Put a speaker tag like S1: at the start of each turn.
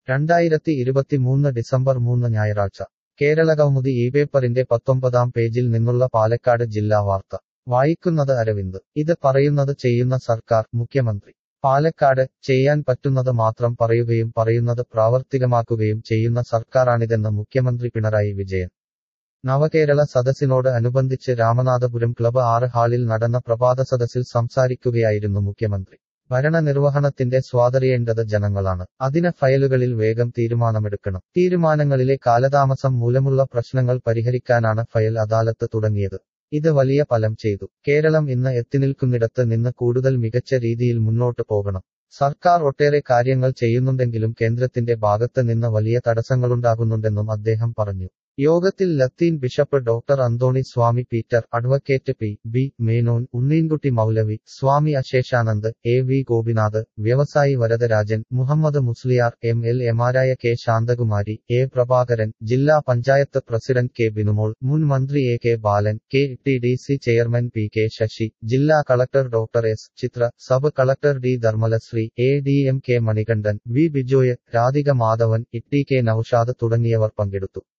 S1: 2023 December 3 ഞായറാഴ്ച കേരളകൗമുദി ഇപേപ്പറിന്റെ 19-ാം പേജിൽ നിന്നുള്ള പാലക്കാട് ജില്ലാ വാർത്ത വായിക്കുന്നത് അരവിന്ദ്. ഇത് പറയുന്നത് ചെയ്യുന്ന സർക്കാർ, മുഖ്യമന്ത്രി പാലക്കാട്. ചെയ്യാൻ പറ്റുന്നത് മാത്രം പറയുകയും പറയുന്നത് പ്രാവർത്തികമാക്കുകയും ചെയ്യുന്ന സർക്കാരാണിതെന്ന് മുഖ്യമന്ത്രി പിണറായി വിജയൻ. നവകേരള സദസ്സിനോട് അനുബന്ധിച്ച് രാമനാഥപുരം ക്ലബ് 6 ഹാളിൽ നടന്ന പ്രഭാതസദസ്സിൽ സംസാരിക്കുകയായിരുന്നു മുഖ്യമന്ത്രി. ഭരണനിർവഹണത്തിന്റെ സ്വാതറിയേണ്ടത് ജനങ്ങളാണ്. അതിന് ഫയലുകളിൽ വേഗം തീരുമാനമെടുക്കണം. തീരുമാനങ്ങളിലെ കാലതാമസം മൂലമുള്ള പ്രശ്നങ്ങൾ പരിഹരിക്കാനാണ് ഫയൽ അദാലത്ത് തുടങ്ങിയത്. ഇത് വലിയ ഫലം ചെയ്തു. കേരളം ഇന്ന് എത്തിനിൽക്കുന്നിടത്ത് നിന്ന് കൂടുതൽ മികച്ച രീതിയിൽ മുന്നോട്ട് പോകണം. സർക്കാർ ഒട്ടേറെ കാര്യങ്ങൾ ചെയ്യുന്നുണ്ടെങ്കിലും കേന്ദ്രത്തിന്റെ ഭാഗത്ത് നിന്ന് വലിയ തടസ്സങ്ങളുണ്ടാകുന്നുണ്ടെന്നും അദ്ദേഹം പറഞ്ഞു. യോഗത്തിൽ ലത്തീൻ bishop doctor Anthony Swami Peter, advocate P. Menon, Unneenkutty Moulavi, Swami Asheshanand, V Gopinath, വ്യവസായി വരദരാജൻ, മുഹമ്മദ് മുസ്ലിയാർ, MLA-മാരായ കെ ശാന്തകുമാരി, പ്രഭാകരൻ, ജില്ലാ പഞ്ചായത്ത് പ്രസിഡന്റ് കെ ബിനുമോൾ, മുൻ മന്ത്രി K Balan, KTDC chairman PK Sasi, ജില്ലാ collector doctor S. Chitra, sub collector D. Dharmalashree, ADM K Manikandan, V Bijoy, Radhika Madhavan, TK Noushad തുടങ്ങിയവർ പങ്കെടുത്തു.